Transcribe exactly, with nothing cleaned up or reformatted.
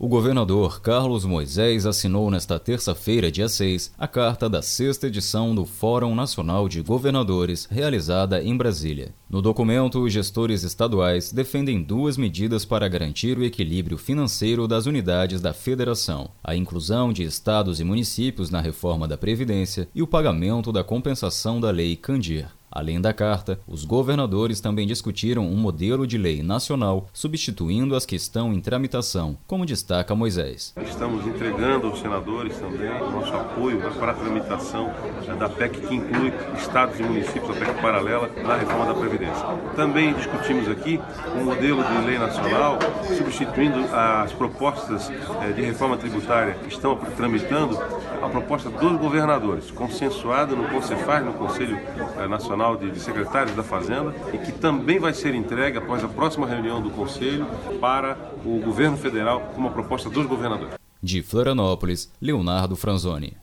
O governador Carlos Moisés assinou nesta terça-feira, dia seis, a carta da sexta edição do Fórum Nacional de Governadores, realizada em Brasília. No documento, os gestores estaduais defendem duas medidas para garantir o equilíbrio financeiro das unidades da federação: a inclusão de estados e municípios na reforma da Previdência e o pagamento da compensação da Lei Candir. Além da carta, os governadores também discutiram um modelo de lei nacional, substituindo as que estão em tramitação, como destaca Moisés. Estamos entregando aos senadores também o nosso apoio para a tramitação da P E C que inclui estados e municípios, a P E C paralela na reforma da Previdência. Também discutimos aqui um modelo de lei nacional, substituindo as propostas de reforma tributária que estão tramitando, a proposta dos governadores, consensuada no Concefaz, no Conselho Nacional de Secretários da Fazenda, e que também vai ser entregue após a próxima reunião do Conselho para o governo federal como uma proposta dos governadores. De Florianópolis, Leonardo Franzoni.